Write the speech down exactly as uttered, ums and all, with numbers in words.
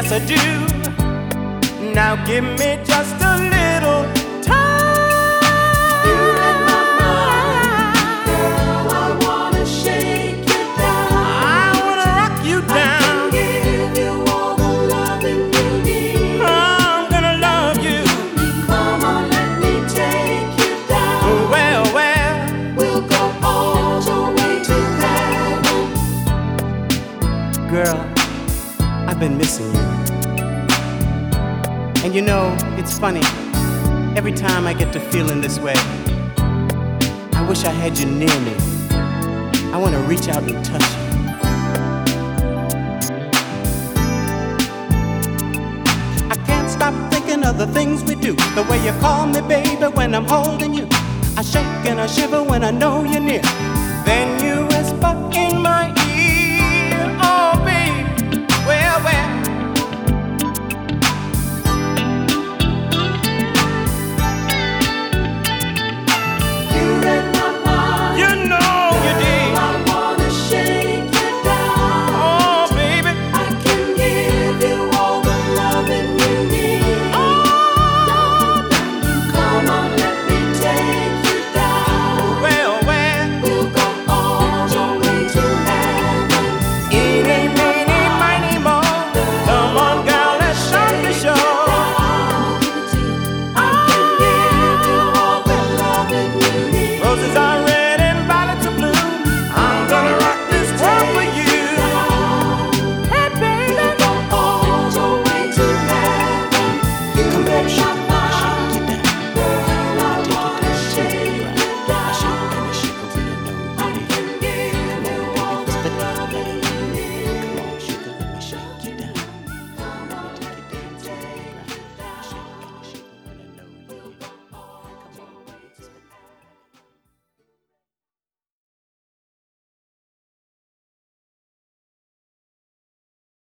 yes I do. Now give me just a little time. You in my mind, girl, I wanna shake you down. I wanna rock you down. I can give you all the loving you need. I'm gonna love you. Come on, let me take you down. Well, well, We'll go all the way to heaven. girl, I've been missing you. And you know, it's funny, every time I get to feeling this way, I wish I had you near me. I want to reach out and touch you. I can't stop thinking of the things we do, the way you call me baby when I'm holding you. I shake and I shiver when I know you're near. Then you whisper in